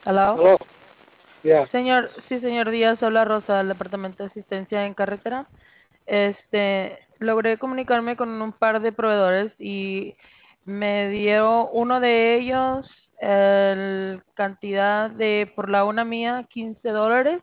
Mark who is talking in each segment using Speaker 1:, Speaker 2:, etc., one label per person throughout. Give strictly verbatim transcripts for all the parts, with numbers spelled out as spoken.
Speaker 1: Hello.
Speaker 2: Aló, ya.
Speaker 1: Señor, sí, señor Díaz, habla Rosa del Departamento de Asistencia en Carretera. Este, logré comunicarme con un par de proveedores y me dio uno de ellos el cantidad de, por la una mía, quince dólares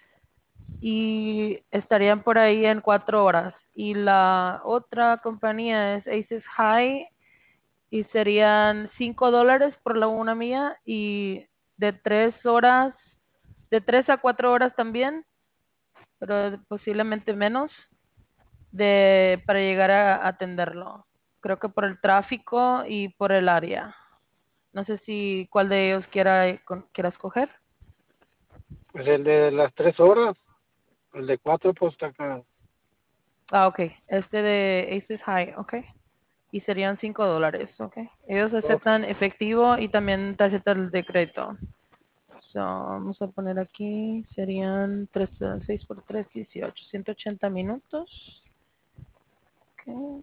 Speaker 1: y estarían por ahí en cuatro horas. Y la otra compañía es Aces High y serían cinco dólares por la una mía y de tres horas, de tres a cuatro horas también, pero posiblemente menos de para llegar a atenderlo. Creo que por el tráfico y por el área. No sé si cuál de ellos quiera con- quiera escoger.
Speaker 2: Pues el de las tres horas, el de cuatro, pues está acá.
Speaker 1: Ah, ok. Este de Aces High, ok. Y serían cinco dólares, ok. Ellos
Speaker 2: Ok,
Speaker 1: aceptan efectivo y también tarjetas de crédito. So, vamos a poner aquí, serían tres, seis por tres, dieciocho, ciento ochenta minutos. Ok, un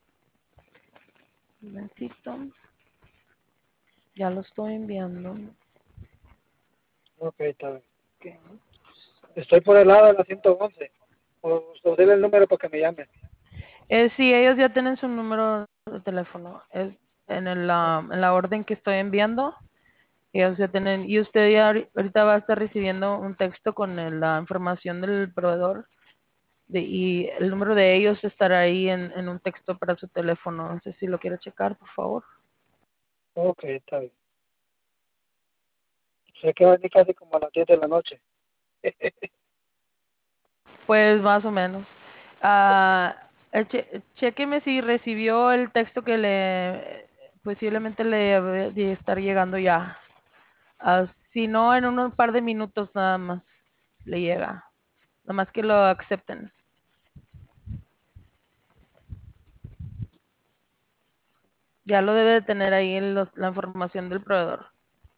Speaker 1: momentito. Ya lo estoy enviando.
Speaker 2: ok, está bien.
Speaker 1: Ok.
Speaker 2: Estoy por el lado de la ciento once. O, o dile el número para que me llamen.
Speaker 1: Eh, sí, ellos ya tienen su número de teléfono. Es en, el, ah, en la orden que estoy enviando. Ellos ya tienen, y usted ya ahori- ahorita va a estar recibiendo un texto con el- la información del proveedor de- y el número de ellos estará ahí en, en un texto para su teléfono. No sé si lo quiere checar, por favor.
Speaker 2: Ok, está bien. Sé que va a venir casi como a las diez de la noche.
Speaker 1: Pues más o menos. Ah, eh, che- chéqueme si recibió el texto que le posiblemente le debe de estar llegando ya. Ah, si no, en un par de minutos nada más le llega. Nada más que lo acepten. Ya lo debe de tener ahí en los- la información del proveedor.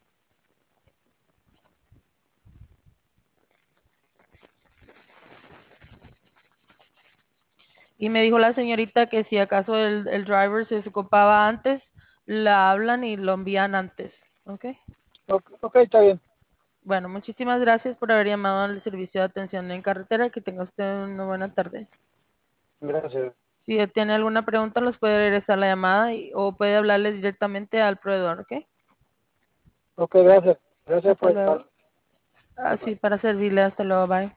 Speaker 1: Y me dijo la señorita que si acaso el, el driver se desocupaba antes, la hablan y lo envían antes. ¿Ok?
Speaker 2: Ok, ok, está bien.
Speaker 1: Bueno, muchísimas gracias por haber llamado al servicio de atención en carretera. Que tenga usted una buena tarde.
Speaker 2: Gracias.
Speaker 1: Si tiene alguna pregunta, los puede regresar la llamada y- o puede hablarle directamente al proveedor, ¿ok?
Speaker 2: Ok, gracias. Gracias
Speaker 1: Hasta
Speaker 2: por ayudar.
Speaker 1: luego. Así para servirle. Hasta luego. Bye.